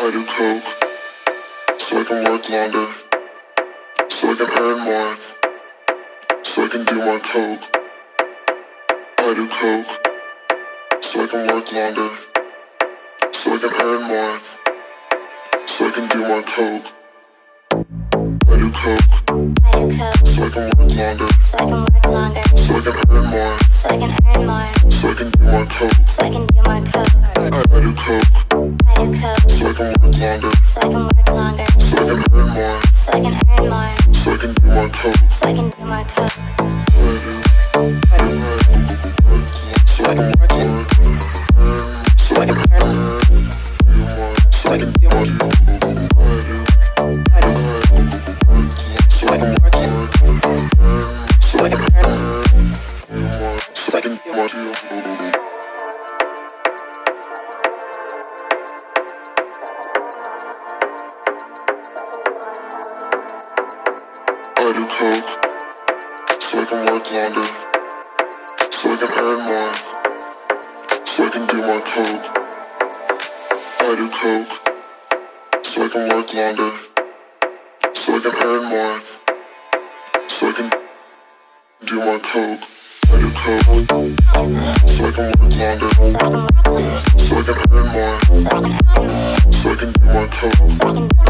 I do coke so I can work longer, so I can earn more, so I can do more coke. I do coke so I can work longer, so I can earn more, so I can do more coke. I do coke so I can work longer, so I can earn more, so I can do more coke. I do coke so I can work longer, so I can earn more, so I can do more coke. I do so I can work longer, so I can earn more, so I can do more coke. So I can work hard, so I can earn more, so I can do more. I do coke so I can work longer, so I can earn more, so I can do more coke. I do coke so I can work longer, so I can earn more, so I can do more coke. I do coke so I can work longer, so I can earn more, so I can do more coke.